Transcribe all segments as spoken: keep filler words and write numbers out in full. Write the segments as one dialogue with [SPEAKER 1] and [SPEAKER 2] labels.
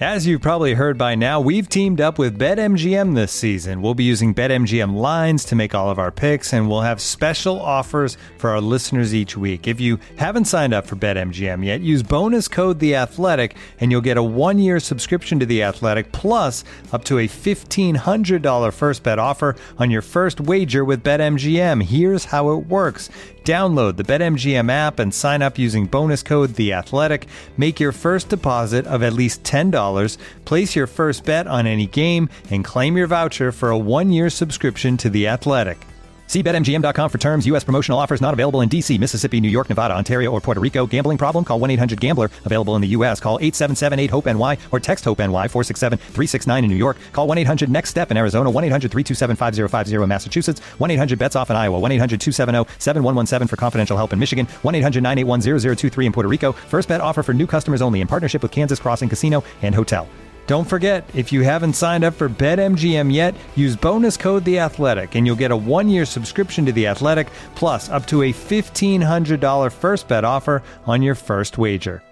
[SPEAKER 1] As you've probably heard by now, we've teamed up with BetMGM this season. We'll be using BetMGM lines to make all of our picks, and we'll have special offers for our listeners each week. If you haven't signed up for BetMGM yet, use bonus code The Athletic, and you'll get a one-year subscription to The Athletic, plus up to a fifteen hundred dollars first bet offer on your first wager with BetMGM. Here's how it works. Download the BetMGM app and sign up using bonus code The Athletic. Make your first deposit of at least ten dollars, place your first bet on any game, and claim your voucher for a one-year subscription to The Athletic. See Bet M G M dot com for terms. U S promotional offers not available in D C, Mississippi, New York, Nevada, Ontario, or Puerto Rico. Gambling problem? Call one eight hundred gambler. Available in the U S. Call eight seven seven eight hope N Y or text HOPE-NY four six seven three six nine in New York. Call one eight hundred next step in Arizona. one eight hundred three two seven five zero five zero in Massachusetts. one eight hundred bets off in Iowa. one eight hundred two seven zero seven one one seven for confidential help in Michigan. one eight hundred nine eight one zero zero two three in Puerto Rico. First bet offer for new customers only in partnership with Kansas Crossing Casino and Hotel. Don't forget, if you haven't signed up for BetMGM yet, use bonus code The Athletic, and you'll get a one-year subscription to The Athletic, plus up to a fifteen hundred dollars first bet offer on your first wager.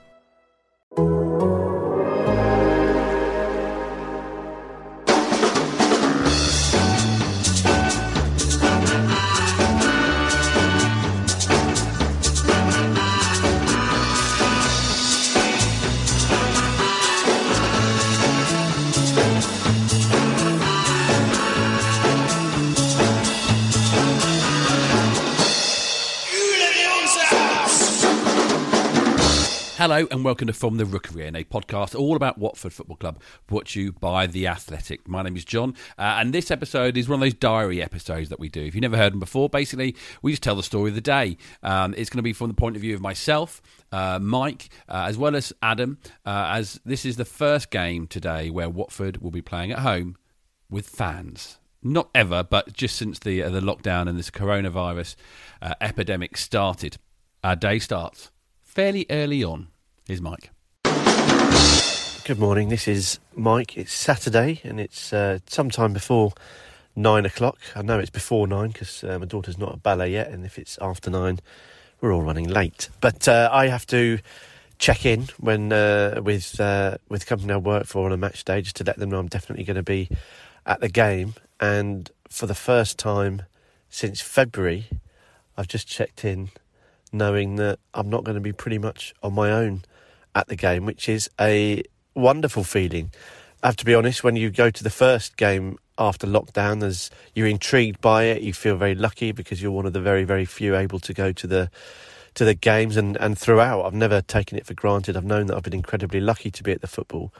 [SPEAKER 2] Hello and welcome to From the Rookery Inn, a podcast all about Watford Football Club, brought to you by The Athletic. My name is John, uh, and this episode is one of those diary episodes that we do. If you've never heard them before, basically, we just tell the story of the day. Um, it's going to be from the point of view of myself, uh, Mike, uh, as well as Adam, uh, as this is the first game today where Watford will be playing at home with fans. Not ever, but just since the, uh, the lockdown and this coronavirus uh, epidemic started. Our day starts fairly early on. Here's Mike.
[SPEAKER 3] Good morning, this is Mike. It's Saturday and it's uh, sometime before nine o'clock. I know it's before nine because uh, my daughter's not at ballet yet, and if it's after nine, we're all running late. But uh, I have to check in when uh, with uh, with the company I work for on a match day, just to let them know I'm definitely going to be at the game. And for the first time since February, I've just checked in knowing that I'm not going to be pretty much on my own at the game, which is a wonderful feeling. I have to be honest, when you go to the first game after lockdown, as you're intrigued by it, you feel very lucky because you're one of the very, very few able to go to the to the games, and, and throughout I've never taken it for granted. I've known that I've been incredibly lucky to be at the football,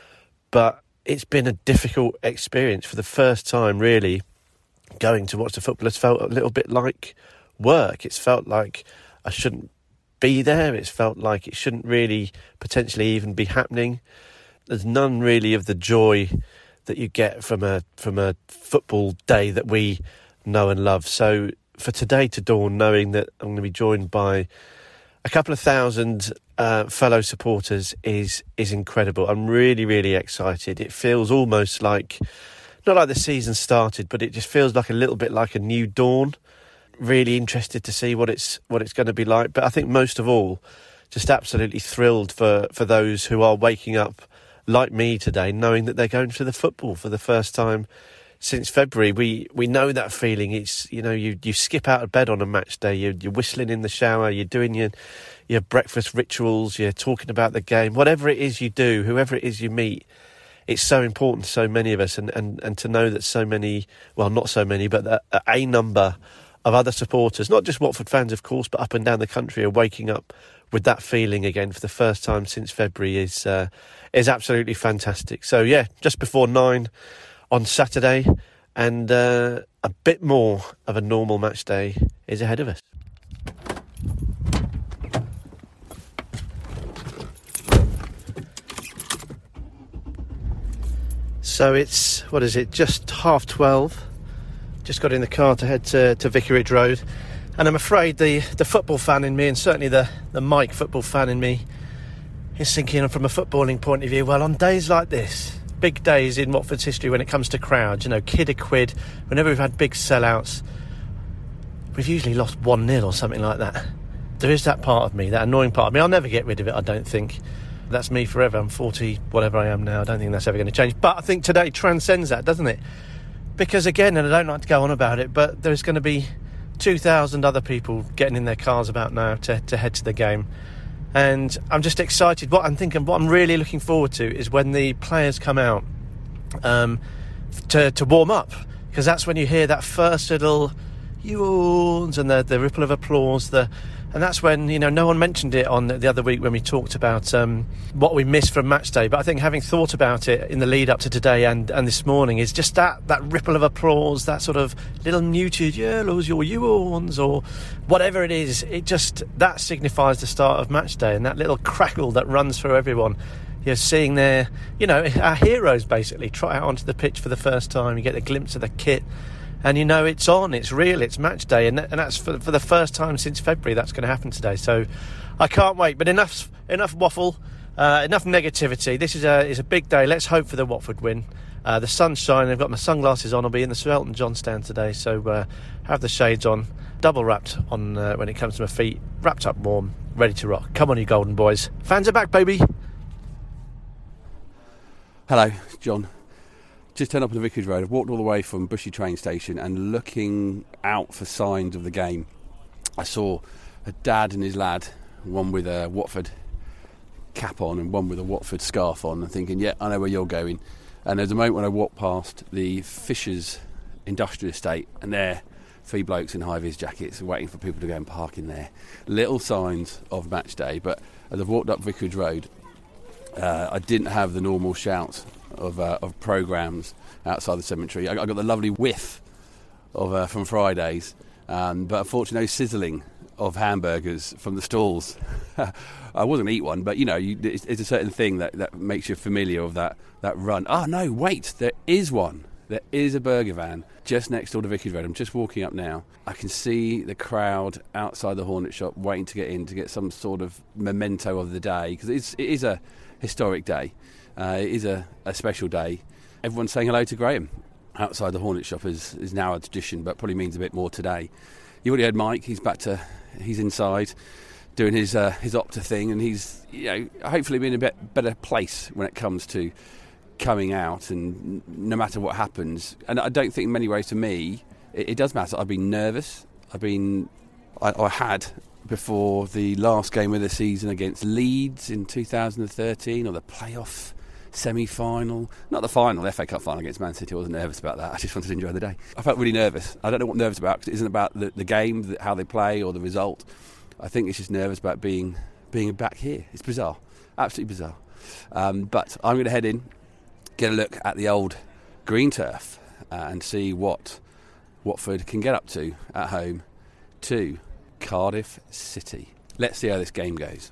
[SPEAKER 3] but it's been a difficult experience. For the first time, really, going to watch the football has felt a little bit like work. It's felt like I shouldn't be there. It's felt like it shouldn't really potentially even be happening. There's none really of the joy that you get from a from a football day that we know and love. So for today to dawn, knowing that I'm going to be joined by a couple of thousand uh, fellow supporters is is incredible. I'm really, really excited. It feels almost like, not like the season started, but it just feels like a little bit like a new dawn. Really interested to see what it's what it's going to be like. But I think most of all, just absolutely thrilled for, for those who are waking up like me today, knowing that they're going to the football for the first time since February. We we know that feeling. It's, you know, you, you skip out of bed on a match day, you're, you're whistling in the shower, you're doing your, your breakfast rituals, you're talking about the game. Whatever it is you do, whoever it is you meet, it's so important to so many of us. And, and, and to know that so many, well, not so many, but a, a number of other supporters, not just Watford fans, of course, but up and down the country, are waking up with that feeling again for the first time since February is uh, is absolutely fantastic. So, yeah, just before nine on Saturday, and uh, a bit more of a normal match day is ahead of us. So it's, what is it, just half twelve. Just got in the car to head to, to Vicarage Road, and I'm afraid the, the football fan in me, and certainly the, the Mike football fan in me, is thinking from a footballing point of view, well, on days like this, big days in Watford's history when it comes to crowds, you know, kid a quid, whenever we've had big sellouts, we've usually lost one nil or something like that. There is that part of me, that annoying part of me. I'll never get rid of it, I don't think. That's me forever. I'm forty, whatever I am now. I don't think that's ever going to change. But I think today transcends that, doesn't it? Because again, and I don't like to go on about it, but there's going to be two thousand other people getting in their cars about now to, to head to the game. And I'm just excited. What I'm thinking, what I'm really looking forward to is when the players come out um, to, to warm up. Because that's when you hear that first little yawns and the, the ripple of applause. The, and that's when, you know, no one mentioned it on the other week when we talked about um, what we missed from match day. But I think having thought about it in the lead up to today and, and this morning is just that, that ripple of applause, that sort of little muted yellows or yawns or whatever it is. It just, that signifies the start of match day, and that little crackle that runs through everyone. You're seeing their, you know, our heroes basically trot out onto the pitch for the first time. You get a glimpse of the kit. And you know it's on, it's real, it's match day, and, and that's for, for the first time since February that's going to happen today. So I can't wait. But enough enough waffle, uh, enough negativity. This is a is a big day. Let's hope for the Watford win. Uh, the sun's shining. I've got my sunglasses on. I'll be in the Sir Elton John stand today, so uh, have the shades on, double wrapped on uh, when it comes to my feet, wrapped up warm, ready to rock. Come on, you golden boys. Fans are back, baby.
[SPEAKER 2] Hello, John. Just turned up on the Vicarage Road. I've walked all the way from Bushy train station and looking out for signs of the game. I saw a dad and his lad, one with a Watford cap on and one with a Watford scarf on, and thinking, yeah, I know where you're going. And there's a moment when I walked past the Fishers Industrial Estate, and there, three blokes in high-vis jackets waiting for people to go and park in there. Little signs of match day, but as I've walked up Vicarage Road, uh, I didn't have the normal shout of uh, of programmes outside the cemetery. I, I got the lovely whiff of uh, from Fridays, um, but unfortunately no sizzling of hamburgers from the stalls. I wasn't going to eat one, but you know, you, it's, it's a certain thing that, that makes you familiar of that, that run. Oh no, wait, there is one. There is a burger van just next door to Vicarage Road. I'm just walking up now. I can see the crowd outside the Hornet shop waiting to get in to get some sort of memento of the day, because it is a historic day. Uh, it is a, a special day. Everyone's saying hello to Graham outside the Hornet shop is, is now a tradition, but probably means a bit more today. You already heard Mike. He's back to, he's inside doing his uh, his Opta thing, and he's, you know, hopefully in a bit better place when it comes to coming out, and no matter what happens. And I don't think in many ways, to me, it, it does matter. I've been nervous. I've been, I, I had before the last game of the season against Leeds in two thousand thirteen, or the playoff semi-final, not the final, the F A Cup final against Man City. I wasn't nervous about that. I just wanted to enjoy the day. I felt really nervous. I don't know what nervous about, because it isn't about the, the game, the, how they play, or the result. I think it's just nervous about being being back here. It's bizarre, absolutely bizarre. Um, but I'm going to head in, get a look at the old green turf, uh, and see what Watford can get up to at home to Cardiff City. Let's see how this game goes.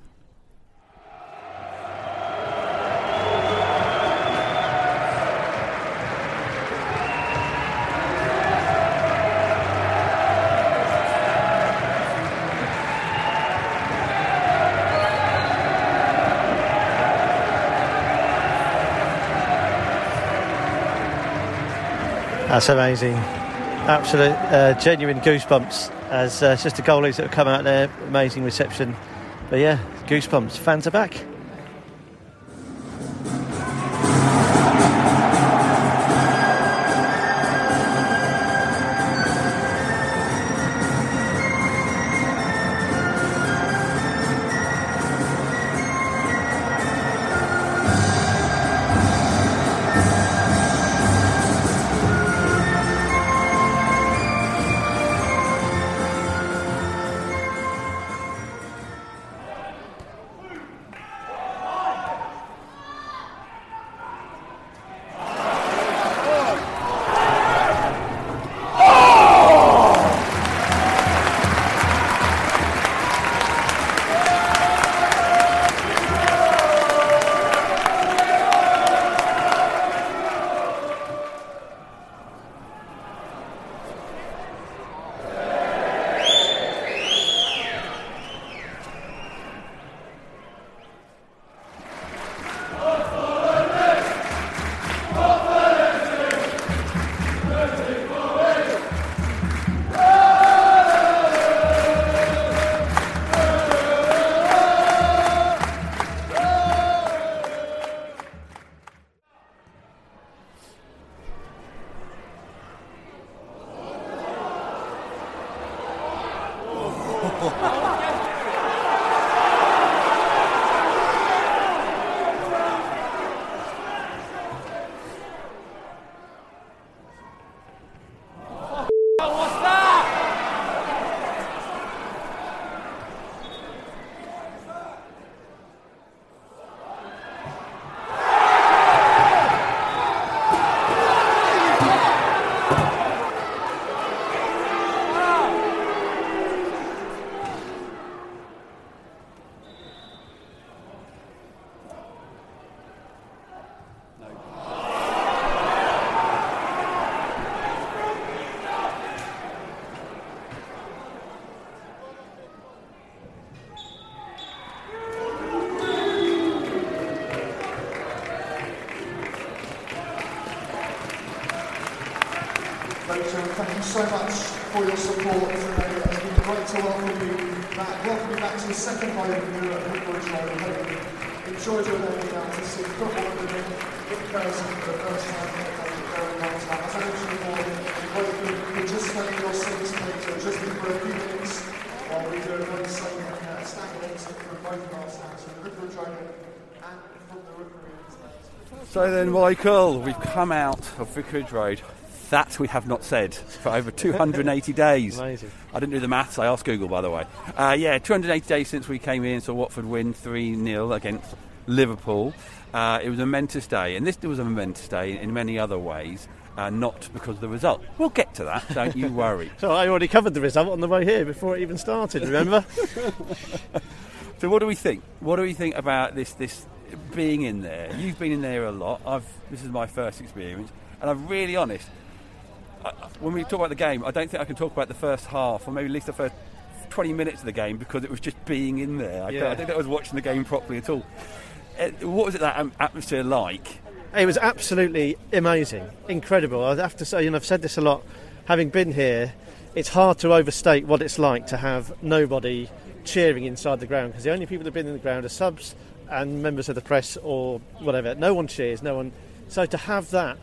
[SPEAKER 3] That's amazing. Absolute uh, genuine goosebumps as uh, it's just the goalies that have come out there. Amazing reception. But yeah, goosebumps. Fans are back.
[SPEAKER 4] Rachel, thank you so much for your support today. It's been great to welcome you back. Welcome you back to your second home here at Vicarage Road. I hope you enjoyed your day out to see football in person for the first time in a very long time. As I mentioned before, we hope you just take your seats, please, or just for a few minutes while we do a very same uh, standing exit from both of our stands, from the Vicarage Road and from the Rookery.
[SPEAKER 2] So then, Michael, we've come out of Vicarage Road. That we have not said for over two hundred eighty days.
[SPEAKER 3] Amazing.
[SPEAKER 2] I didn't do the maths, I asked Google, by the way. Uh, yeah, two hundred eighty days since we came in, so Watford win three nil against Liverpool. Uh, it was a momentous day, and this was a momentous day in many other ways, uh, not because of the result. We'll get to that, don't you worry.
[SPEAKER 3] So I already covered the result on the way here before it even started, remember?
[SPEAKER 2] So what do we think? What do we think about this this being in there? You've been in there a lot. I've this is my first experience, and I'm really honest. I, when we talk about the game, I don't think I can talk about the first half, or maybe at least the first twenty minutes of the game, because it was just being in there. I,
[SPEAKER 3] Yeah.
[SPEAKER 2] don't, I don't think I was watching the game properly at all. Uh, what was it that um, atmosphere like?
[SPEAKER 3] It was absolutely amazing, incredible. I have to say, and I've said this a lot, having been here, it's hard to overstate what it's like to have nobody cheering inside the ground, because the only people that have been in the ground are subs and members of the press or whatever. No one cheers, no one. So to have that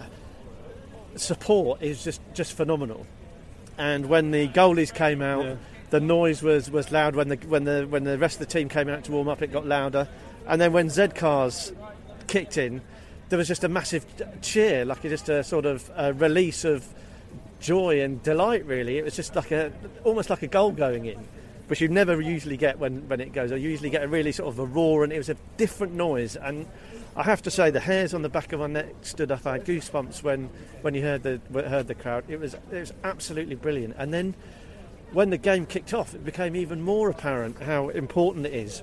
[SPEAKER 3] support is just, just phenomenal. And when the goalies came out,
[SPEAKER 2] Yeah.
[SPEAKER 3] the noise was, was loud. When the when the when the rest of the team came out to warm up, it got louder. And then when Z Cars kicked in, there was just a massive cheer, like just a sort of a release of joy and delight. Really, it was just like a almost like a goal going in, which you never usually get when, when it goes. I usually get a really sort of a roar, and it was a different noise. And I have to say, the hairs on the back of my neck stood up. I had goosebumps when, when you heard the heard the crowd. It was it was absolutely brilliant. And then when the game kicked off, it became even more apparent how important it is.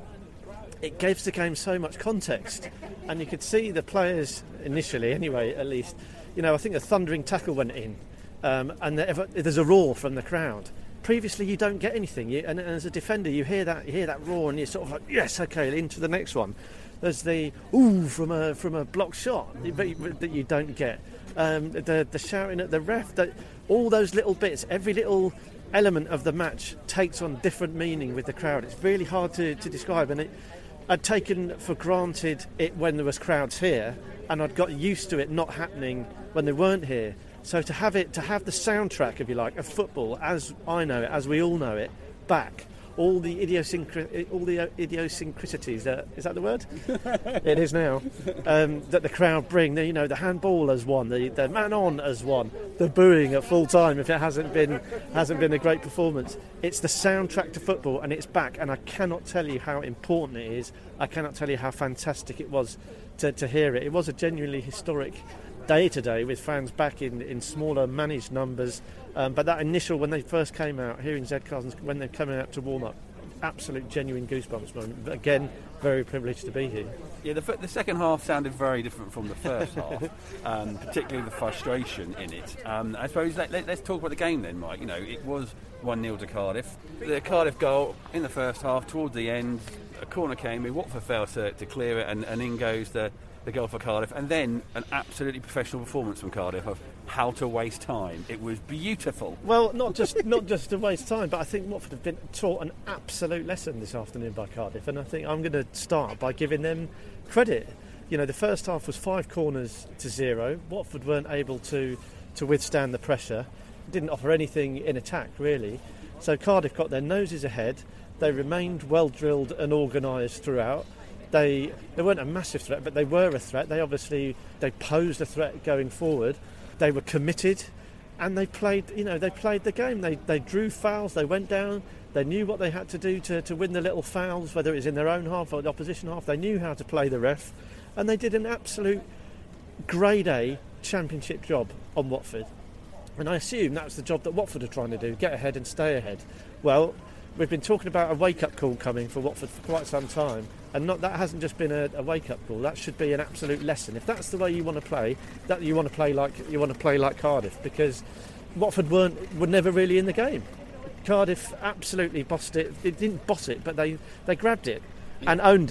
[SPEAKER 3] It gives the game so much context, and you could see the players initially, anyway, at least. You know, I think a thundering tackle went in, um, and the, there's a roar from the crowd. Previously, you don't get anything, you, and, and as a defender, you hear that you hear that roar, and you're sort of like, yes, okay, into the next one. There's the ooh from a from a block shot that you don't get. Um, the the shouting at the ref, that all those little bits, every little element of the match takes on different meaning with the crowd. It's really hard to, to describe, and it. I'd taken for granted it when there was crowds here, and I'd got used to it not happening when they weren't here. So to have it, to have the soundtrack, if you like, of football, as I know it, as we all know it, back, all the idiosynchri- all the idiosyncrasies, uh, is that the word? It is now, um, that the crowd bring. The, you know, the handball has won, the, the man on has won, the booing at full time if it hasn't been hasn't been a great performance. It's the soundtrack to football, and it's back, and I cannot tell you how important it is. I cannot tell you how fantastic it was to, to hear it. It was a genuinely historic day today, with fans back in, in smaller managed numbers, um, but that initial, when they first came out, hearing Z Cars when they're coming out to warm up, absolute genuine goosebumps moment. But again, very privileged to be here.
[SPEAKER 2] Yeah, the, the second half sounded very different from the first half, um, particularly the frustration in it. Um, I suppose let, let, let's talk about the game then, Mike. You know, it was one nil to Cardiff. The Cardiff goal in the first half, towards the end, a corner came in, Watford failed to, to clear it, and, and in goes the, the goal for Cardiff. And then an absolutely professional performance from Cardiff of how to waste time. It was beautiful.
[SPEAKER 3] Well, not just not just to waste time, but I think Watford have been taught an absolute lesson this afternoon by Cardiff, and I think I'm going to start by giving them credit. You know, the first half was five corners to zero. Watford weren't able to, to withstand the pressure, didn't offer anything in attack, really. So Cardiff got their noses ahead. They remained well-drilled and organised throughout. They they weren't a massive threat, but they were a threat. They obviously they posed a threat going forward. They were committed, and they played. You know, they played the game. They they drew fouls. They went down. They knew what they had to do to, to win the little fouls, whether it was in their own half or the opposition half. They knew how to play the ref, and they did an absolute grade A championship job on Watford. And I assume that's the job that Watford are trying to do: get ahead and stay ahead. Well, we've been talking about a wake-up call coming for Watford for quite some time, and not that hasn't just been a, a wake-up call. That should be an absolute lesson. If that's the way you want to play, that you want to play like you want to play like Cardiff, because Watford weren't were never really in the game. Cardiff absolutely bossed it. It didn't boss it, but they, they grabbed it and owned it.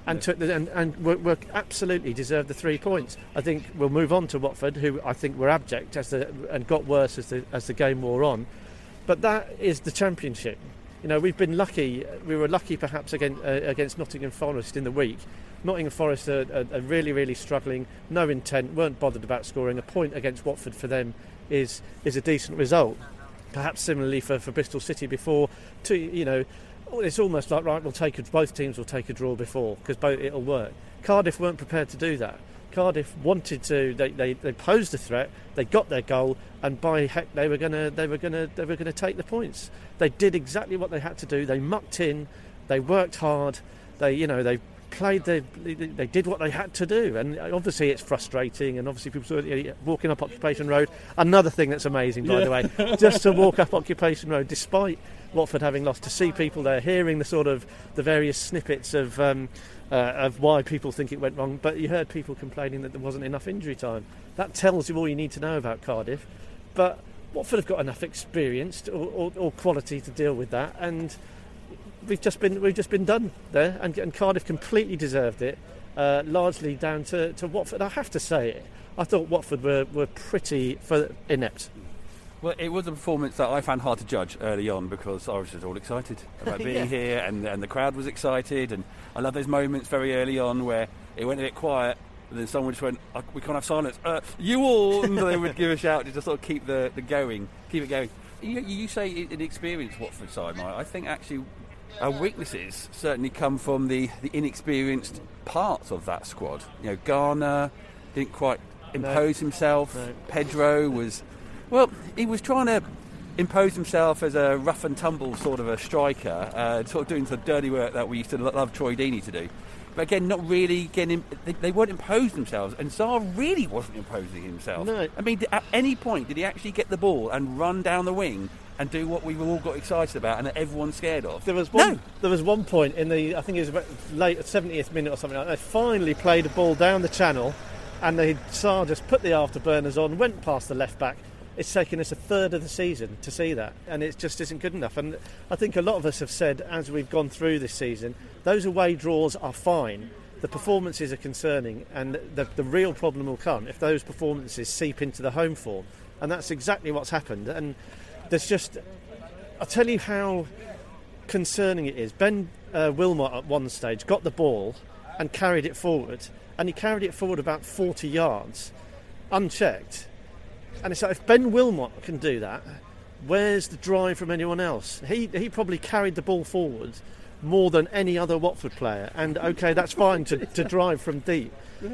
[SPEAKER 3] and took the, and, and were, were absolutely deserved the three points. I think we'll move on to Watford, who I think were abject as the and got worse as the as the game wore on. But that is the Championship. You know, we've been lucky. We were lucky perhaps against uh, against Nottingham Forest in the week. Nottingham Forest are, are, are really really struggling. No intent. Weren't bothered about scoring. A point against Watford for them is is a decent result. Perhaps similarly for, for Bristol City before. To you know. It's almost like, right, we'll take a, both teams will take a draw before because both it'll work. Cardiff weren't prepared to do that. Cardiff wanted to. They, they, they posed a threat. They got their goal, and by heck, they were gonna they were gonna they were gonna take the points. They did exactly what they had to do. They mucked in. They worked hard. They you know they played. They they did what they had to do. And obviously it's frustrating. And obviously people you know, walking up Occupation Road. Another thing that's amazing, by yeah. the way, just to walk up Occupation Road, despite Watford having lost, to see people there hearing the sort of the various snippets of um, uh, of why people think it went wrong, but you heard people complaining that there wasn't enough injury time. That tells you all you need to know about Cardiff. But Watford have got enough experience or, or, or quality to deal with that, and we've just been we've just been done there, and, and Cardiff completely deserved it, uh, largely down to, to Watford. I have to say it. I thought Watford were, were pretty for inept.
[SPEAKER 2] Well, it was a performance that I found hard to judge early on because I was just all excited about being
[SPEAKER 3] yeah.
[SPEAKER 2] here, and, and the crowd was excited, and I love those moments very early on where it went a bit quiet, and then someone just went, oh, we can't have silence, uh, you all, and they would give a shout to just sort of keep the, the going, keep it going. You, you say an experienced Watford side, Mike. I think actually our weaknesses certainly come from the, the inexperienced parts of that squad. You know, Garner didn't quite impose no. himself. No. Pedro was... Well, he was trying to impose himself as a rough and tumble sort of a striker, uh, sort of doing the dirty work that we used to love Troy Deeney to do. But again, not really getting. They, they weren't imposing themselves, and Zaha really wasn't imposing himself.
[SPEAKER 3] No.
[SPEAKER 2] I mean, at any point did he actually get the ball and run down the wing and do what we all got excited about and that everyone's scared of?
[SPEAKER 3] There was one.
[SPEAKER 2] No.
[SPEAKER 3] There was one point in the. I think it was about late seventieth minute or something like that. They finally played a ball down the channel, and they Zaha just put the afterburners on, went past the left back. It's taken us a third of the season to see that, and it just isn't good enough. And I think a lot of us have said, as we've gone through this season, those away draws are fine. The performances are concerning, and the, the real problem will come if those performances seep into the home form. And that's exactly what's happened. And there's just... I'll tell you how concerning it is. Ben uh, Wilmot at one stage got the ball and carried it forward, and he carried it forward about forty yards, unchecked. And it's like, if Ben Wilmot can do that, where's the drive from anyone else? He he probably carried the ball forward more than any other Watford player. And OK, that's fine to, to drive from deep.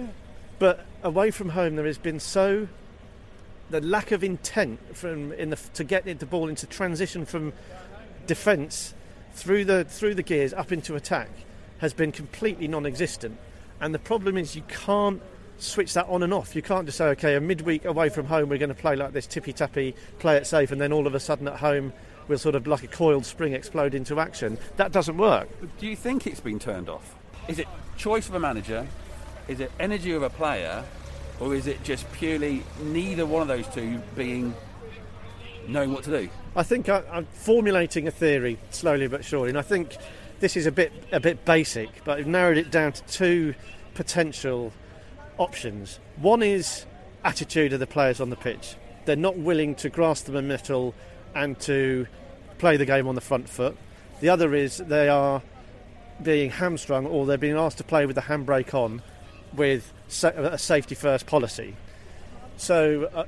[SPEAKER 3] But away from home, there has been so... The lack of intent from in the to get the ball into transition from defence through the through the gears up into attack has been completely non-existent. And the problem is you can't switch that on and off. You can't just say, OK, a midweek away from home we're going to play like this tippy-tappy, play it safe, and then all of a sudden at home we'll sort of like a coiled spring explode into action. That doesn't work.
[SPEAKER 2] Do you think it's been turned off? Is it choice of a manager? Is it energy of a player? Or is it just purely neither one of those two being knowing what to do?
[SPEAKER 3] I think I, I'm formulating a theory slowly but surely, and I think this is a bit a bit basic, but I've narrowed it down to two potential options. One is attitude of the players on the pitch. They're not willing to grasp the momentum and to play the game on the front foot. The other is they are being hamstrung, or they're being asked to play with the handbrake on with a safety first policy. So uh,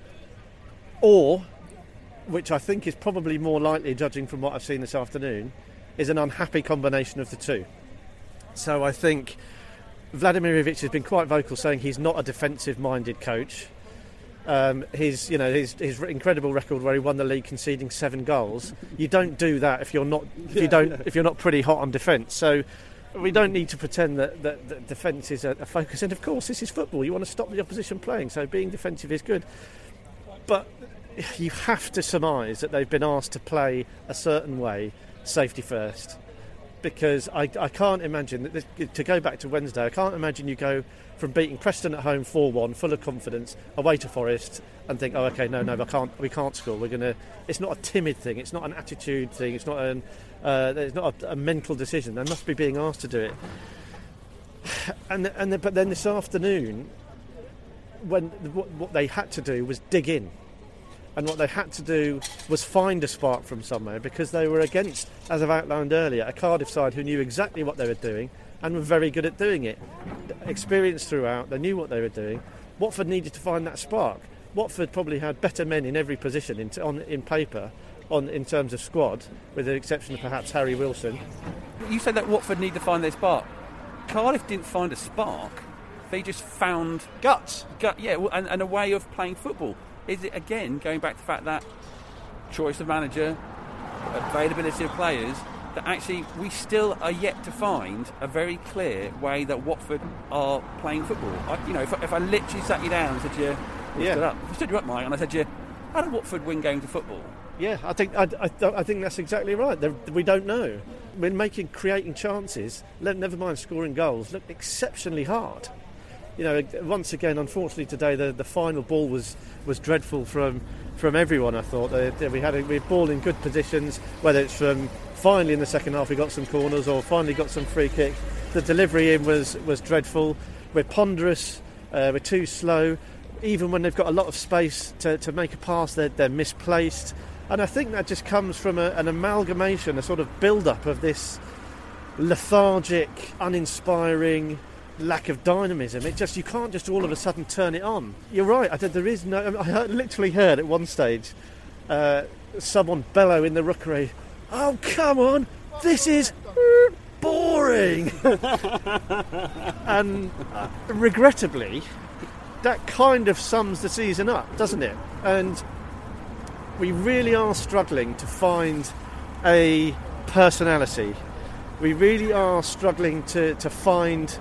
[SPEAKER 3] or, which I think is probably more likely, judging from what I've seen this afternoon, is an unhappy combination of the two. So I think Vladimir Ivic has been quite vocal, saying he's not a defensive-minded coach. Um, his, you know, his, his incredible record where he won the league conceding seven goals. You don't do that if you're not, if you don't, if you're not pretty hot on defence. So we don't need to pretend that, that, that defence is a, a focus. And of course, this is football. You want to stop the opposition playing, so being defensive is good. But you have to surmise that they've been asked to play a certain way, safety first. Because I, I can't imagine that this, to go back to Wednesday, I can't imagine you go from beating Preston at home four one, full of confidence, away to Forest, and think, oh, okay, no, no, I can't, we can't score. We're gonna. It's not a timid thing. It's not an attitude thing. It's not an. Uh, it's not a, a mental decision. They must be being asked to do it. And and the, but then this afternoon, when what, what they had to do was dig in, and what they had to do was find a spark from somewhere, because they were against, as I've outlined earlier, a Cardiff side who knew exactly what they were doing and were very good at doing it. Experienced throughout, they knew what they were doing. Watford needed to find that spark. Watford probably had better men in every position in, on, in paper, on in terms of squad, with the exception of perhaps Harry Wilson.
[SPEAKER 2] You said that Watford need to find their spark. Cardiff didn't find a spark. They just found
[SPEAKER 3] Guts.
[SPEAKER 2] gut, yeah, well, and, and a way of playing football. Is it, again, going back to the fact that choice of manager, availability of players, that actually we still are yet to find a very clear way that Watford are playing football. I, you know, if, I- if I literally sat you down and said to you,
[SPEAKER 3] Yeah.
[SPEAKER 2] stood up, if I stood you up, Mike, and I said to you, how did Watford win games of football?
[SPEAKER 3] Yeah, I think I, I, I think that's exactly right. They're, we don't know. When making, creating chances, let- never mind scoring goals, looked exceptionally hard. You know, once again, unfortunately today, the, the final ball was, was dreadful from from everyone. I thought they, they, we had a we had ball in good positions, whether it's from finally in the second half we got some corners or finally got some free kicks. The delivery in was was dreadful. We're ponderous. Uh, we're too slow. Even when they've got a lot of space to, to make a pass, they're, they're misplaced. And I think that just comes from a, an amalgamation, a sort of build-up of this lethargic, uninspiring lack of dynamism. It just, you can't just all of a sudden turn it on. You're right. I there is no. I heard, literally heard at one stage uh, someone bellow in the rookery, "Oh come on, this is boring." And uh, regrettably, that kind of sums the season up, doesn't it? And we really are struggling to find a personality. We really are struggling to, to find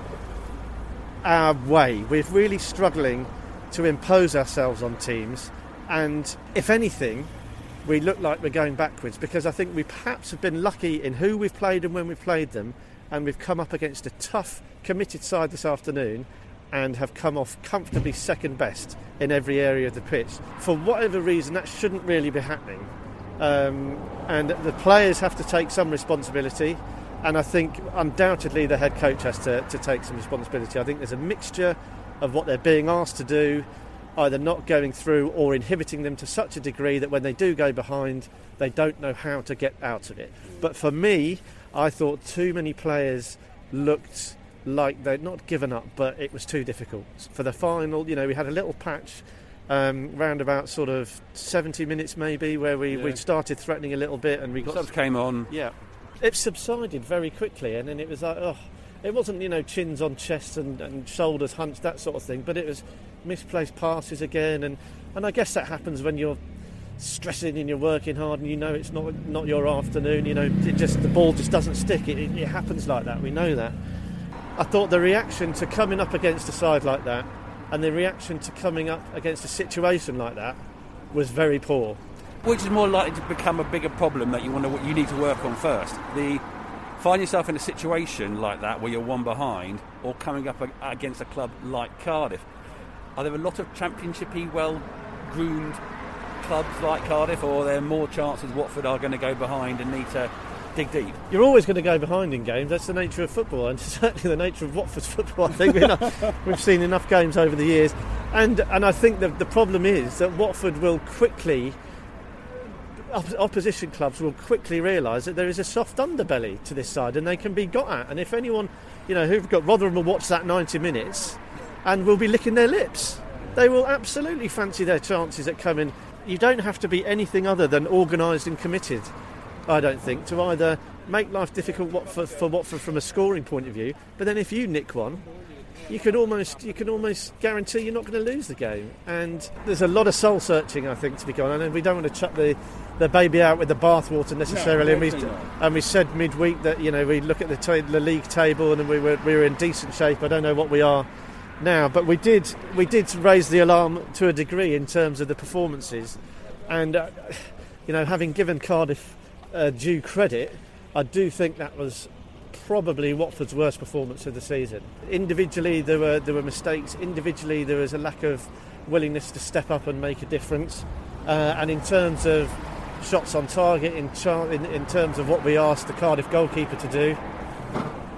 [SPEAKER 3] our way. We're really struggling to impose ourselves on teams, and if anything, we look like we're going backwards, because I think we perhaps have been lucky in who we've played and when we've played them, and we've come up against a tough, committed side this afternoon and have come off comfortably second best in every area of the pitch. For whatever reason, that shouldn't really be happening, um, and the players have to take some responsibility. And I think undoubtedly the head coach has to, to take some responsibility. I think there's a mixture of what they're being asked to do, either not going through or inhibiting them to such a degree that when they do go behind, they don't know how to get out of it. But for me, I thought too many players looked like they'd not given up, but it was too difficult. For the final, you know, we had a little patch um, round about sort of seventy minutes maybe, where we,
[SPEAKER 2] Yeah.
[SPEAKER 3] we started threatening a little bit, and we got...
[SPEAKER 2] Subs came on.
[SPEAKER 3] Yeah. It subsided very quickly, and then it was like, oh, it wasn't, you know, chins on chest and, and shoulders hunched, that sort of thing, but it was misplaced passes again, and, and I guess that happens when you're stressing and you're working hard and you know it's not not your afternoon, you know, it just, the ball just doesn't stick, it, it, it happens like that, we know that. I thought the reaction to coming up against a side like that and the reaction to coming up against a situation like that was very poor.
[SPEAKER 2] Which is more likely to become a bigger problem that you want to, you need to work on first? The find yourself in a situation like that where you're one behind, or coming up against a club like Cardiff. Are there a lot of championshipy, well-groomed clubs like Cardiff, or are there more chances Watford are going to go behind and need to dig deep?
[SPEAKER 3] You're always going to go behind in games. That's the nature of football, and certainly the nature of Watford's football. I think we've seen enough games over the years, and and I think the the problem is that Watford will quickly. Opposition clubs will quickly realise that there is a soft underbelly to this side, and they can be got at. And if anyone, you know, who've got Rotherham will watch that ninety minutes, and will be licking their lips. They will absolutely fancy their chances at coming. You don't have to be anything other than organised and committed, I don't think, to either make life difficult for, for Watford from a scoring point of view. But then if you nick one, you can almost you can almost guarantee you're not going to lose the game. And there's a lot of soul searching, I think, to be gone on, and we don't want to chuck the the baby out with the bathwater necessarily.
[SPEAKER 2] No,
[SPEAKER 3] and, we, and we said midweek that, you know, we look at the, ta- the league table and we were we were in decent shape. I don't know what we are now, but we did we did raise the alarm to a degree in terms of the performances. And uh, you know, having given Cardiff uh, due credit, I do think that was probably Watford's worst performance of the season. Individually, there were there were mistakes. Individually, there was a lack of willingness to step up and make a difference. Uh, and in terms of shots on target, in, char- in in terms of what we asked the Cardiff goalkeeper to do,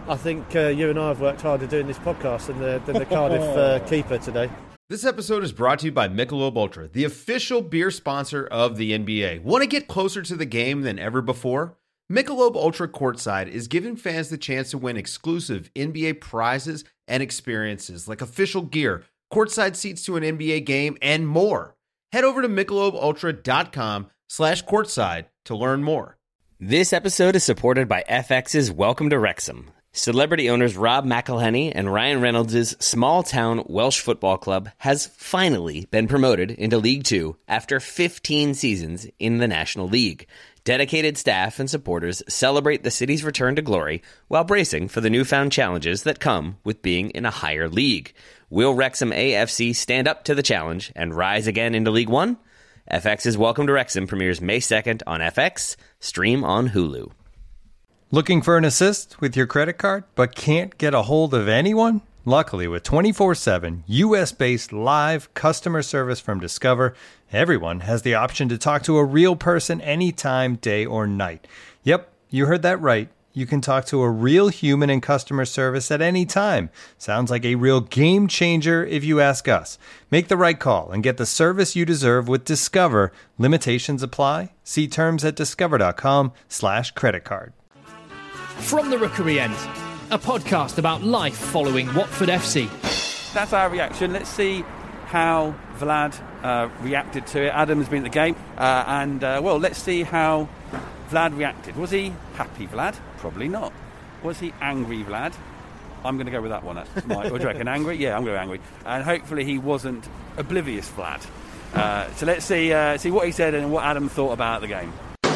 [SPEAKER 3] I think uh, you and I have worked harder doing this podcast than the, than the Cardiff uh, keeper today.
[SPEAKER 5] This episode is brought to you by Michelob Ultra, the official beer sponsor of the N B A. Want to get closer to the game than ever before? Michelob Ultra Courtside is giving fans the chance to win exclusive N B A prizes and experiences like official gear, courtside seats to an N B A game, and more. Head over to michelobultra.com slash courtside to learn more.
[SPEAKER 6] This episode is supported by F X's Welcome to Wrexham. Celebrity owners Rob McElhenney and Ryan Reynolds' small-town Welsh football club has finally been promoted into League Two after fifteen seasons in the National League. Dedicated staff and supporters celebrate the city's return to glory while bracing for the newfound challenges that come with being in a higher league. Will Wrexham A F C stand up to the challenge and rise again into League One? F X's Welcome to Wrexham premieres May second on F X, stream on Hulu.
[SPEAKER 1] Looking for an assist with your credit card, but can't get a hold of anyone? Luckily, with twenty-four seven U S-based live customer service from Discover, everyone has the option to talk to a real person anytime, day or night. Yep, you heard that right. You can talk to a real human in customer service at any time. Sounds like a real game changer if you ask us. Make the right call and get the service you deserve with Discover. Limitations apply. See terms at discover.com slash credit card.
[SPEAKER 7] From the Rookery End, a podcast about life following Watford F C.
[SPEAKER 2] That's our reaction. Let's see how Vlad uh, reacted to it. Adam's been at the game. Uh, and, uh, well, let's see how Vlad reacted. Was he happy, Vlad? Probably not. Was he angry, Vlad? I'm going to go with that one. Mike, what do you reckon? Angry? Yeah, I'm going to go angry. And hopefully he wasn't oblivious, Vlad. Uh, so let's see uh, see what he said and what Adam thought about the game.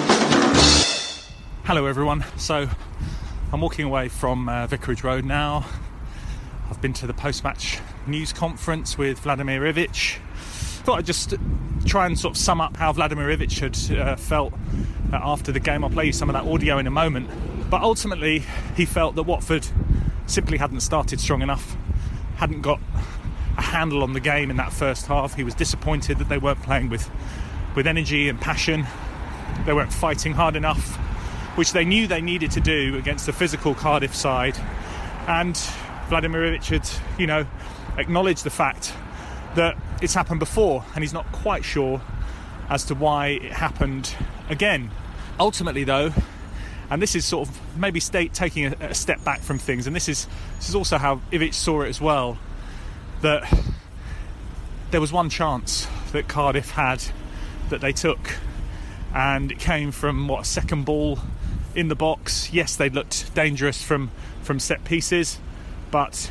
[SPEAKER 8] Hello everyone. So I'm walking away from uh, Vicarage Road now. I've been to the post-match news conference with Vladimir Ivic. Thought I'd just try and sort of sum up how Vladimir Ivic had uh, felt uh, after the game. I'll play you some of that audio in a moment. But ultimately, he felt that Watford simply hadn't started strong enough, hadn't got a handle on the game in that first half. He was disappointed that they weren't playing with, with energy and passion. They weren't fighting hard enough, which they knew they needed to do against a physical Cardiff side. And Vladimir Ivic had, you know, acknowledged the fact that it's happened before, and he's not quite sure as to why it happened again. Ultimately, though, and this is sort of maybe state taking a, a step back from things, and this is this is also how Ivic saw it as well, that there was one chance that Cardiff had that they took, and it came from, what, a second ball in the box. Yes, they looked dangerous from, from set pieces, but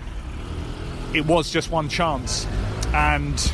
[SPEAKER 8] it was just one chance. And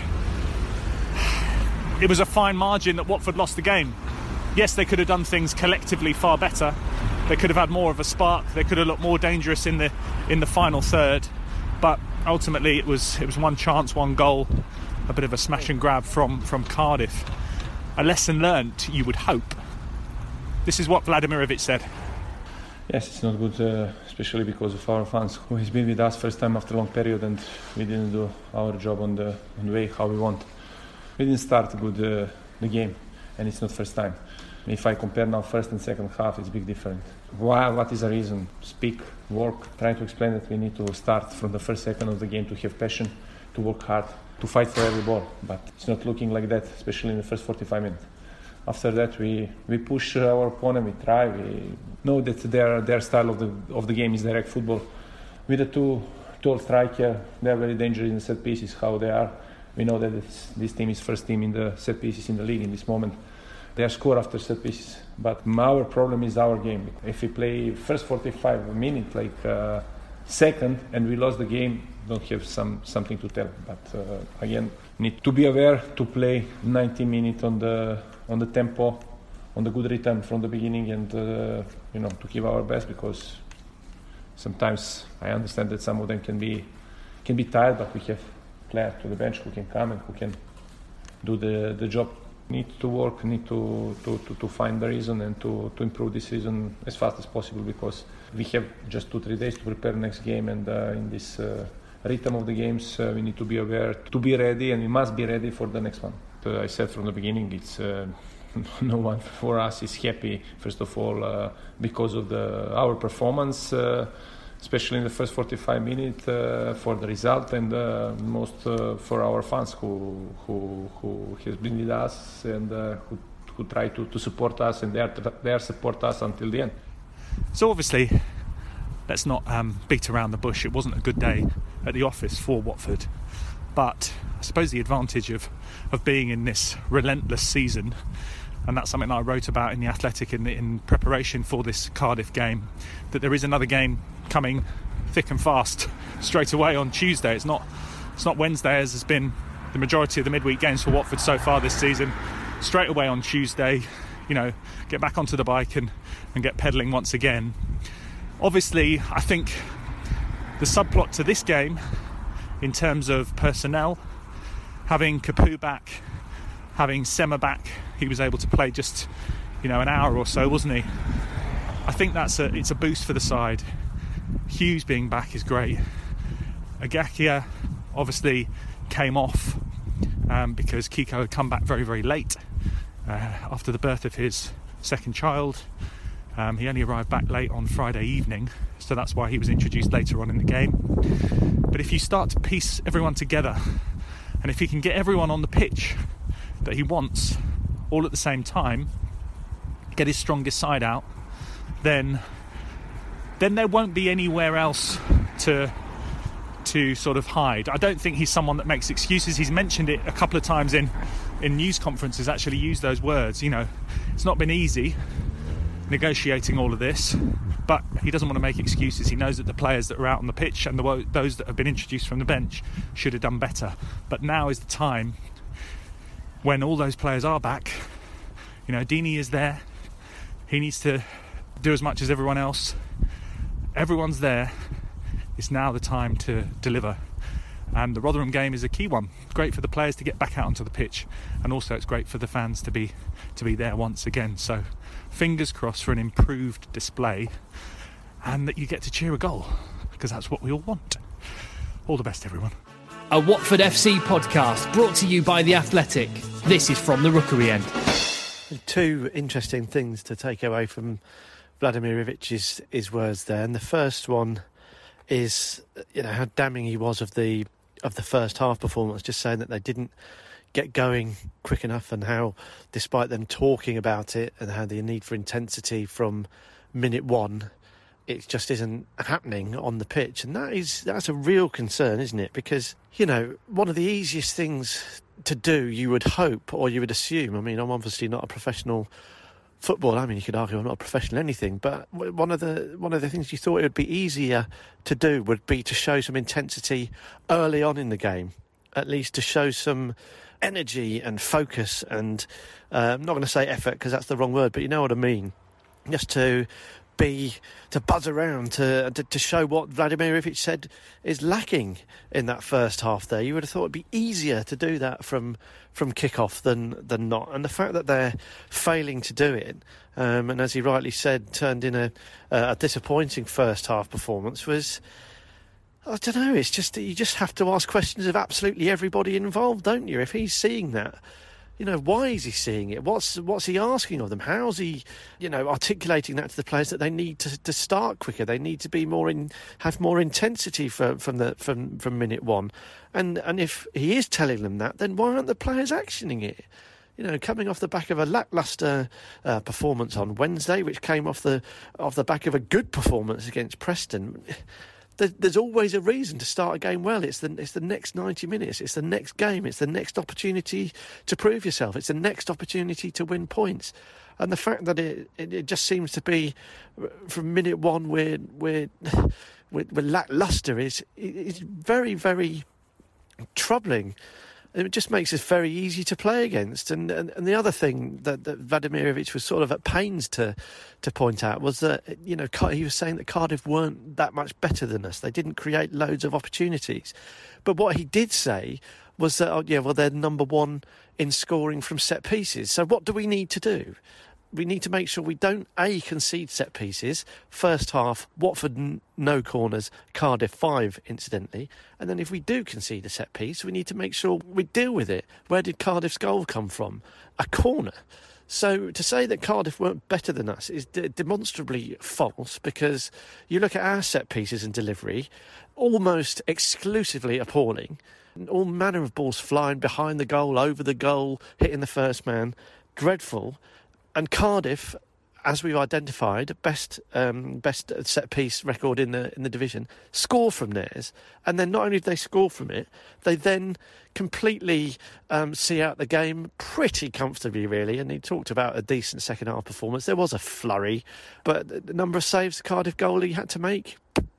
[SPEAKER 8] it was a fine margin that Watford lost the game. Yes, they could have done things collectively far better. They could have had more of a spark. They could have looked more dangerous in the in the final third. But ultimately, it was it was one chance, one goal, a bit of a smash and grab from from Cardiff. A lesson learnt, you would hope. This is what Vladimir Ivic said.
[SPEAKER 9] Yes, it's not good, uh, especially because of our fans who has been with us first time after a long period, and we didn't do our job on the, on the way how we want. We didn't start good uh, the game, and it's not first time. If I compare now first and second half, it's big different. Why? What is the reason? Speak, work, try to explain that we need to start from the first second of the game to have passion, to work hard, to fight for every ball. But it's not looking like that, especially in the first forty-five minutes. After that, we, we push our opponent, we try, we know that their their style of the of the game is direct football. With the two tall striker, they are very dangerous in the set pieces, how they are. We know that this, this team is first team in the set pieces in the league in this moment. They are score after set pieces, but our problem is our game. If we play first forty-five minutes like uh, second and we lost the game, don't have some something to tell. But uh, again, need to be aware to play ninety minutes on the on the tempo, on the good rhythm from the beginning, and uh, you know, to give our best, because sometimes I understand that some of them can be can be tired, but we have players to the bench who can come and who can do the, the job. Need to work, need to, to, to, to find the reason and to, to improve this season as fast as possible, because we have just two, three days to prepare next game, and uh, in this uh, rhythm of the games, uh, we need to be aware, to be ready, and we must be ready for the next one. Uh, I said from the beginning, it's uh, no one for us is happy, first of all, uh, because of the our performance. Uh, especially in the first forty-five minutes uh, for the result, and uh, most uh, for our fans who who who has been with us and uh, who who try to, to support us, and they are they are support us until the end.
[SPEAKER 8] So obviously, let's not um, beat around the bush. It wasn't a good day at the office for Watford, but I suppose the advantage of of being in this relentless season, and that's something that I wrote about in The Athletic in, in preparation for this Cardiff game, that there is another game coming thick and fast straight away on Tuesday. It's not it's not Wednesday, as has been the majority of the midweek games for Watford so far this season. Straight away on Tuesday, you know, get back onto the bike and, and get pedalling once again. Obviously, I think the subplot to this game, in terms of personnel, having Capoue back, having Sema back, he was able to play just, you know, an hour or so, wasn't he? I think that's a it's a boost for the side. Hughes being back is great. Agakia obviously came off um, because Kiko had come back very, very late uh, after the birth of his second child. Um, he only arrived back late on Friday evening, so that's why he was introduced later on in the game. But if you start to piece everyone together, and if he can get everyone on the pitch that he wants all at the same time, get his strongest side out, then then there won't be anywhere else to to sort of hide. I don't think he's someone that makes excuses. He's mentioned it a couple of times in, in news conferences, actually used those words. You know, it's not been easy negotiating all of this, but he doesn't want to make excuses. He knows that the players that are out on the pitch and the, those that have been introduced from the bench should have done better. But now is the time when all those players are back. You know, Deeney is there. He needs to do as much as everyone else. Everyone's there. It's now the time to deliver. And the Rotherham game is a key one. Great for the players to get back out onto the pitch, and also it's great for the fans to be to be there once again. So fingers crossed for an improved display, and that you get to cheer a goal, because that's what we all want. All the best, everyone.
[SPEAKER 7] A Watford F C podcast brought to you by The Athletic. This is From the Rookery End.
[SPEAKER 3] Two interesting things to take away from Vladimir Ivic's his words there, and the first one is, you know, how damning he was of the of the first half performance, just saying that they didn't get going quick enough, and how, despite them talking about it and how the need for intensity from minute one, it just isn't happening on the pitch. And that is that's a real concern, isn't it? Because, you know, one of the easiest things to do, you would hope, or you would assume, I mean, I'm obviously not a professional footballer. I mean, you could argue I'm not a professional anything, but one of the one of the things you thought it would be easier to do would be to show some intensity early on in the game, at least to show some energy and focus and uh, I'm not going to say effort because that's the wrong word, but you know what I mean. Just to be to buzz around, to, to to show what Vladimir Ivic said is lacking in that first half there. You would have thought it'd be easier to do that from from kick-off than than not. And the fact that they're failing to do it, um, and as he rightly said, turned in a, a disappointing first half performance was, I don't know, it's just that you just have to ask questions of absolutely everybody involved, don't you? If he's seeing that, you know, why is he seeing it? What's what's he asking of them? How's he, you know, articulating that to the players that they need to, to start quicker? They need to be more in, have more intensity for, from the from, from minute one. And and if he is telling them that, then why aren't the players actioning it? You know, coming off the back of a lacklustre uh, performance on Wednesday, which came off the off the back of a good performance against Preston. There's always a reason to start a game well. It's the it's the next ninety minutes. It's the next game. It's the next opportunity to prove yourself. It's the next opportunity to win points. And the fact that it it, it just seems to be from minute one we're we're we're, we're lacklustre is is very very troubling. It just makes us very easy to play against. And and, and the other thing that, that Vladimir Ivic was sort of at pains to to point out was that, you know, he was saying that Cardiff weren't that much better than us. They didn't create loads of opportunities. But what he did say was that, oh, yeah, well, they're number one in scoring from set pieces. So what do we need to do? We need to make sure we don't, A, concede set pieces. First half, Watford n- no corners, Cardiff five, incidentally. And then if we do concede a set piece, we need to make sure we deal with it. Where did Cardiff's goal come from? A corner. So to say that Cardiff weren't better than us is de- demonstrably false, because you look at our set pieces and delivery, almost exclusively appalling. All manner of balls flying behind the goal, over the goal, hitting the first man. Dreadful. And Cardiff, as we've identified, best um, best set piece record in the in the division, score from theirs, and then not only do they score from it, they then completely um, see out the game pretty comfortably, really. And he talked about a decent second half performance. There was a flurry, but the number of saves the Cardiff goalie had to make,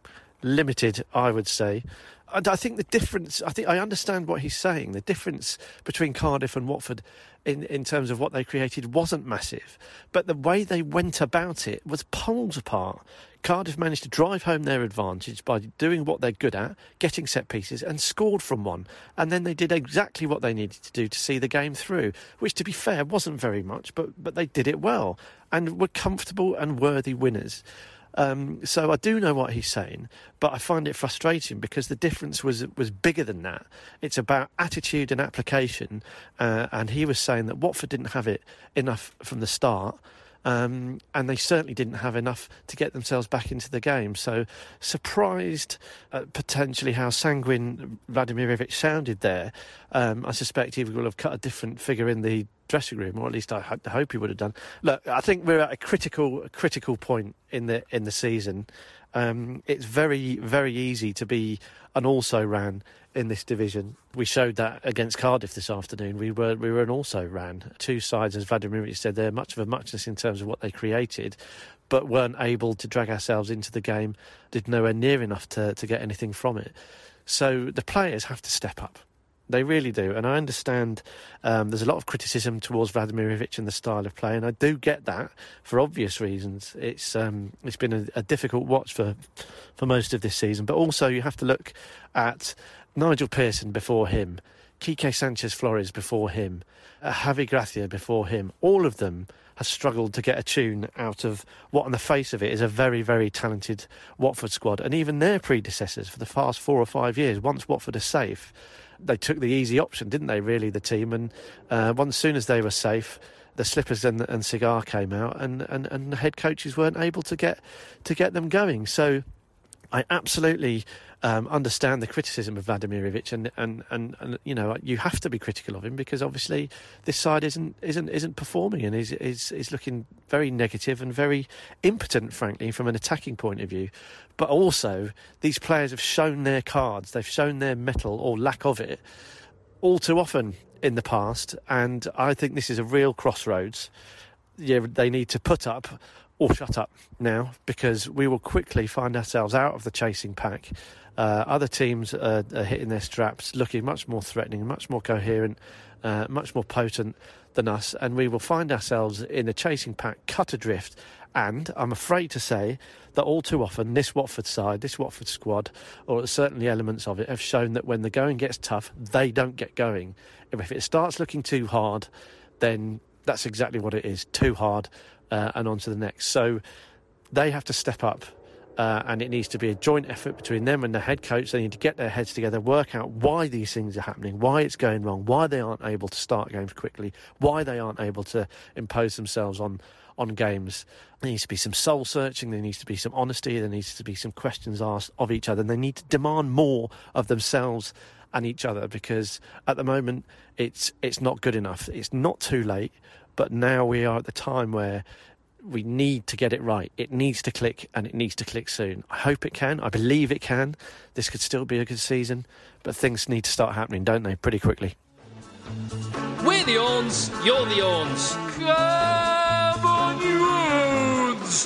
[SPEAKER 3] limited, I would say. And I think the difference, I think I understand what he's saying. The difference between Cardiff and Watford in, in terms of what they created wasn't massive. But the way they went about it was poles apart. Cardiff managed to drive home their advantage by doing what they're good at, getting set pieces, and scored from one. And then they did exactly what they needed to do to see the game through, which, to be fair, wasn't very much, but, but they did it well and were comfortable and worthy winners. Um, so I do know what he's saying, but I find it frustrating because the difference was was bigger than that. It's about attitude and application, uh, and he was saying that Watford didn't have it enough from the start, um, and they certainly didn't have enough to get themselves back into the game. So surprised at potentially how sanguine Vladimir Ivic sounded there. Um, I suspect he will have cut a different figure in the dressing room, or at least I hope he would have done. Look, I think we're at a critical, a critical point in the in the season. Um, it's very, very easy to be an also-ran in this division. We showed that against Cardiff this afternoon. We were we were an also-ran. Two sides, as Vladimir said, they're much of a muchness in terms of what they created, but weren't able to drag ourselves into the game, did nowhere near enough to, to get anything from it. So the players have to step up. They really do. And I understand um, there's a lot of criticism towards Vladimir Ivic and the style of play, and I do get that for obvious reasons. It's um, it's been a, a difficult watch for for most of this season. But also you have to look at Nigel Pearson before him, Quique Sanchez-Flores before him, uh, Javi Gracia before him. All of them have struggled to get a tune out of what on the face of it is a very, very talented Watford squad. And even their predecessors for the past four or five years, once Watford are safe, they took the easy option, didn't they, really, the team? And uh, once soon as they were safe, the slippers and, and cigar came out, and, and, and the head coaches weren't able to get to get them going. So I absolutely um, understand the criticism of Vladimir Ivic, and, and, and, and you know, you have to be critical of him because obviously this side isn't isn't isn't performing and is is is looking very negative and very impotent, frankly, from an attacking point of view. But also, these players have shown their cards, they've shown their mettle or lack of it all too often in the past, and I think this is a real crossroads. Yeah, they need to put up or shut up now, because we will quickly find ourselves out of the chasing pack. Uh, other teams are, are hitting their straps, looking much more threatening, much more coherent, uh, much more potent than us, and we will find ourselves in the chasing pack cut adrift. And I'm afraid to say that all too often this Watford side, this Watford squad, or certainly elements of it, have shown that when the going gets tough, they don't get going. If it starts looking too hard, then that's exactly what it is, too hard, uh, and on to the next. So they have to step up, uh, and it needs to be a joint effort between them and the head coach. They need to get their heads together, work out why these things are happening, why it's going wrong, why they aren't able to start games quickly, why they aren't able to impose themselves on on games. There needs to be some soul searching, there needs to be some honesty, there needs to be some questions asked of each other, and they need to demand more of themselves and each other, because at the moment it's it's not good enough. It's not too late, but now we are at the time where we need to get it right. It needs to click, and it needs to click soon. I hope it can. I believe it can. This could still be a good season, but things need to start happening, don't they, pretty quickly.
[SPEAKER 7] We're the Orns, you're the Orns. Come on, you Orns!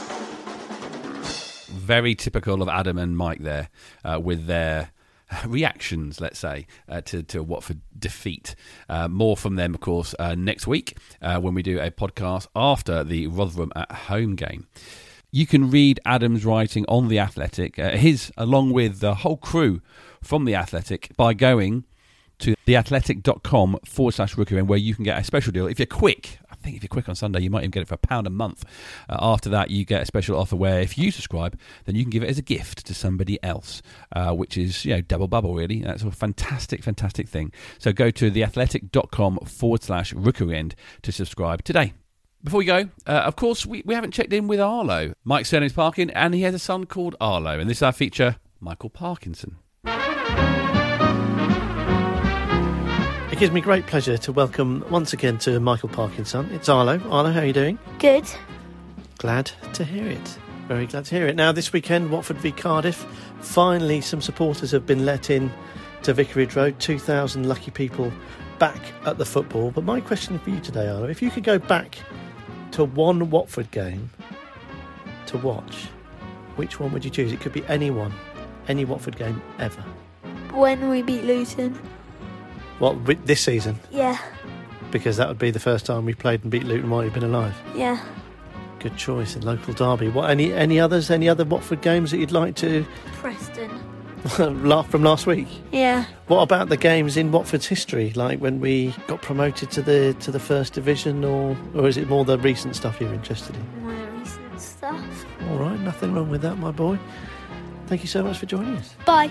[SPEAKER 2] Very typical of Adam and Mike there, uh, with their reactions, let's say, uh, to, to Watford defeat. Uh, more from them, of course, uh, next week uh, when we do a podcast after the Rotherham at home game. You can read Adam's writing on The Athletic, uh, his along with the whole crew from The Athletic, by going to theathletic.com forward slash rookie, where you can get a special deal. If you're quick, I think if you're quick on Sunday, you might even get it for a pound a month. Uh, after that, you get a special offer where if you subscribe, then you can give it as a gift to somebody else, uh, which is, you know, double bubble, really. That's a fantastic, fantastic thing. So go to theathletic.com forward slash rookery end to subscribe today. Before we go, uh, of course, we, we haven't checked in with Arlo. Mike's surname's Parkin, and he has a son called Arlo. And this is our feature, Michael Parkinson.
[SPEAKER 3] It gives me great pleasure to welcome once again to Michael Parkinson. It's Arlo. Arlo, how are you doing?
[SPEAKER 10] Good.
[SPEAKER 3] Glad to hear it. Very glad to hear it. Now, this weekend, Watford v Cardiff. Finally, some supporters have been let in to Vicarage Road. two thousand lucky people back at the football. But my question for you today, Arlo, if you could go back to one Watford game to watch, which one would you choose? It could be any one, any Watford game ever.
[SPEAKER 10] When we beat Luton.
[SPEAKER 3] What, this season?
[SPEAKER 10] Yeah.
[SPEAKER 3] Because that would be the first time we played and beat Luton while you've been alive.
[SPEAKER 10] Yeah.
[SPEAKER 3] Good choice, in local derby. What? Any any others? Any other Watford games that you'd like to?
[SPEAKER 10] Preston.
[SPEAKER 3] From last week.
[SPEAKER 10] Yeah.
[SPEAKER 3] What about the games in Watford's history, like when we got promoted to the to the first division, or or is it more the recent stuff you're interested in?
[SPEAKER 10] More recent stuff.
[SPEAKER 3] All right, nothing wrong with that, my boy. Thank you so much for joining us.
[SPEAKER 10] Bye.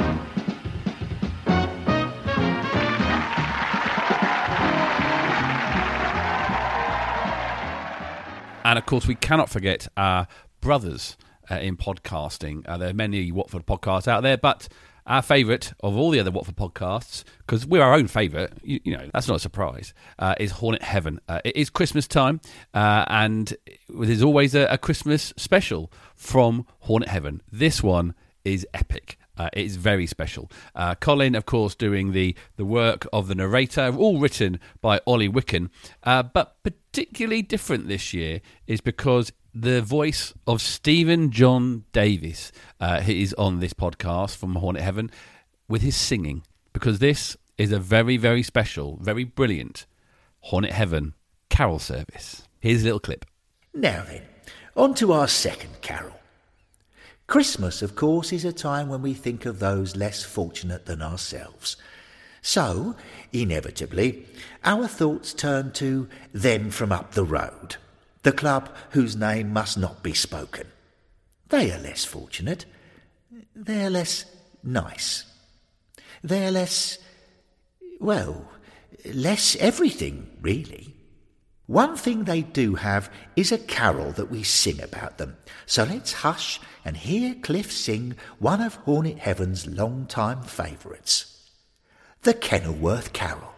[SPEAKER 2] And, of course, we cannot forget our brothers uh, in podcasting. Uh, there are many Watford podcasts out there, but our favourite of all the other Watford podcasts, because we're our own favourite, you, you know, that's not a surprise, uh, is Hornet Heaven. Uh, it is Christmas time, uh, and there's always a, a Christmas special from Hornet Heaven. This one is epic. Uh, it is very special. Uh, Colin, of course, doing the, the work of the narrator, all written by Ollie Wicken. Uh, but particularly different this year is because the voice of Stephen John Davis uh, is on this podcast from Hornet Heaven with his singing, because this is a very, very special, very brilliant Hornet Heaven carol service. Here's a little clip.
[SPEAKER 11] Now then, on to our second carol. Christmas, of course, is a time when we think of those less fortunate than ourselves. So, inevitably, our thoughts turn to Them From Up the Road, the club whose name must not be spoken. They are less fortunate. They're less nice. They're less, well, less everything, really. One thing they do have is a carol that we sing about them. So let's hush and hear Cliff sing one of Hornet Heaven's long-time favourites, the Kenilworth Carol.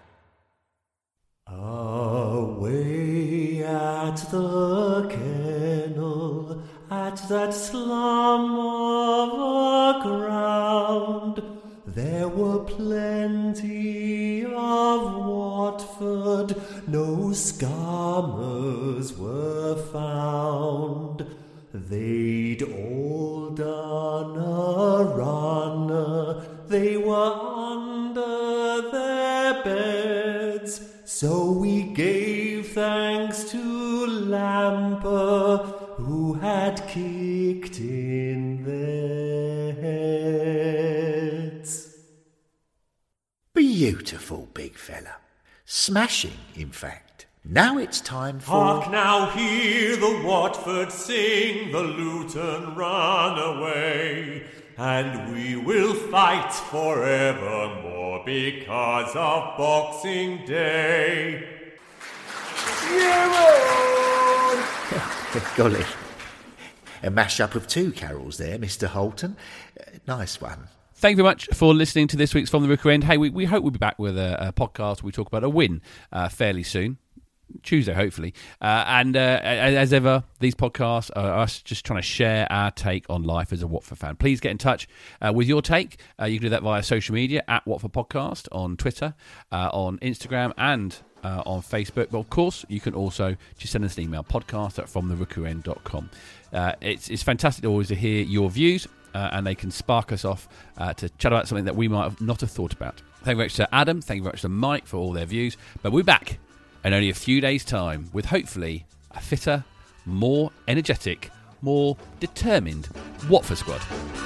[SPEAKER 12] Away at the kennel, at that slum of a ground, there were plenty of Watford, no scammers were found. They'd all done a runner, they were under their beds. So we gave thanks to Lamper, who had kicked in their heads.
[SPEAKER 11] Beautiful, big fella. Smashing, in fact. Now it's time for...
[SPEAKER 12] Hark now, hear the Watford sing, the Luton run away, and we will fight forevermore because of Boxing Day.
[SPEAKER 11] Golly. A mash-up of two carols there, Mister Holton. Uh, nice one.
[SPEAKER 2] Thank you very much for listening to this week's From the Rookery End. Hey, we, we hope we'll be back with a, a podcast where we talk about a win uh, fairly soon. Tuesday, hopefully. Uh, and uh, as ever, these podcasts are us just trying to share our take on life as a Watford fan. Please get in touch uh, with your take. Uh, you can do that via social media, at Watford Podcast, on Twitter, uh, on Instagram, and uh, on Facebook. But of course, you can also just send us an email, podcast at from the rookery end dot com. Uh, it's, it's fantastic always to hear your views, uh, and they can spark us off uh, to chat about something that we might have not have thought about. Thank you very much to Adam, thank you very much to Mike for all their views. But we're back in only a few days' time with hopefully a fitter, more energetic, more determined Watford squad.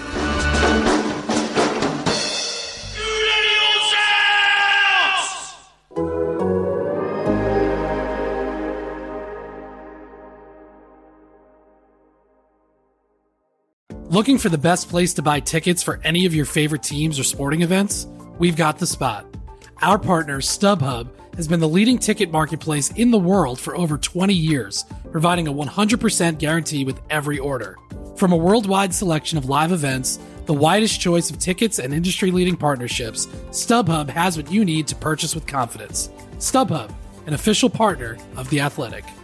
[SPEAKER 13] Looking for the best place to buy tickets for any of your favorite teams or sporting events? We've got the spot. Our partner, StubHub, has been the leading ticket marketplace in the world for over twenty years, providing a one hundred percent guarantee with every order. From a worldwide selection of live events, the widest choice of tickets and industry-leading partnerships, StubHub has what you need to purchase with confidence. StubHub, an official partner of The Athletic.